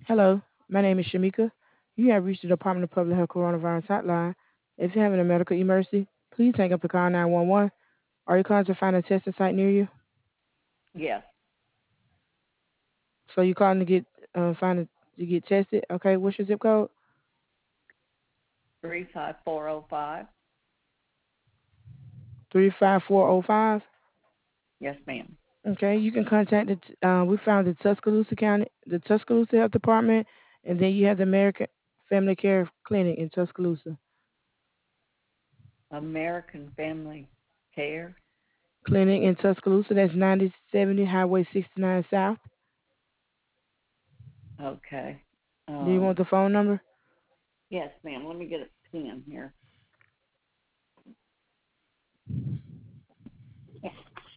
Hello, my name is Shamika. You have reached the Department of Public Health Coronavirus Hotline. If you're having a medical emergency, please hang up and call 911. Are you calling to find a testing site near you? Yes, So you calling to get to get tested? Okay, what's your zip code? 35405. 35405. Yes, ma'am. Okay, you can contact the. We found the Tuscaloosa Health Department, and then you have the American Family Care Clinic in Tuscaloosa. American Family Care. Clinic in Tuscaloosa. That's 9070 Highway 69 South. Okay. Do you want Um, the phone number? yes, ma'am. Let me get a pen here. Yeah,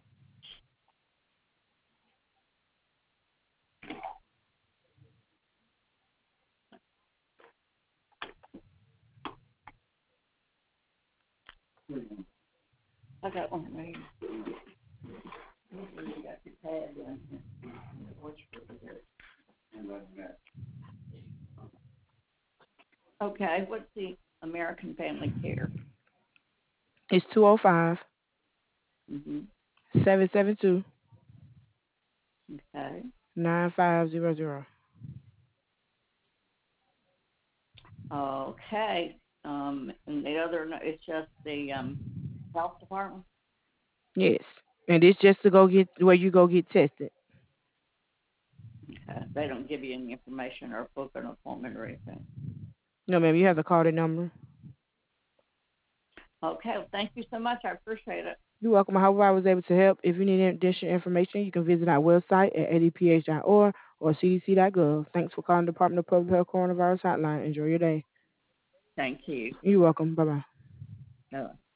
I got one right here. You got your pad down here. Okay, what's the American Family Care? It's 205 Mm-hmm. 772 Okay. 9500. Okay. And the other, it's just the health department. Yes. And it's just to go get where you go get tested. Okay. They don't give you any information or book an appointment or anything. No, ma'am, you have to call the number. Okay. Well, thank you so much. I appreciate it. You're welcome. I hope I was able to help. If you need any additional information, you can visit our website at adph.org or cdc.gov. Thanks for calling the Department of Public Health Coronavirus Hotline. Enjoy your day. Thank you. You're welcome. Bye bye. Uh,